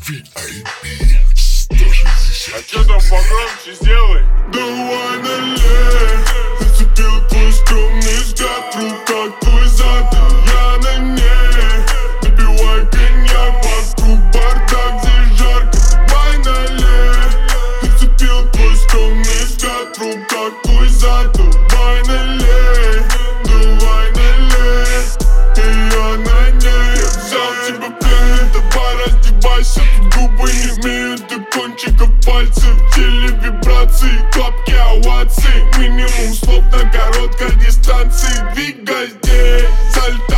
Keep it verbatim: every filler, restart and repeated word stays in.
ви ай пи сто шестьдесят. А чё там погромче сделай? Давай налей. Зацепил твой стрёмный взгляд, в руках твой зад, и я на ней. Напивай коньяк, вокруг бардак, здесь жарко, давай налей. Зацепил твой стрёмный взгляд, в руках твой зад, давай налей. Давай налей, и я на ней. Я взял тебя в плен, давай раздевайся. Тут губы не имеют до кончиков пальцев. В теле вибрации, клапки, овации. Минимум слов на короткой дистанции. Двигай здесь, сальто.